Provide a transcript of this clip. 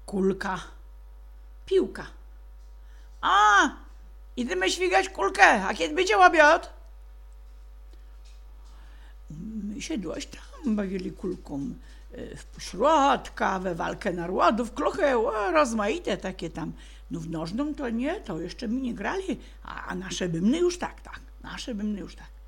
kulka, piłka. A, idziemy świgać kulkę, a kiedy będzie obiad? My się dość tam bawili kulką w pośrodka, we walkę narodów, kluchy rozmaite takie tam. No w nożną to nie, to jeszcze my nie grali, a nasze bymny już tak, nasze bymny już tak.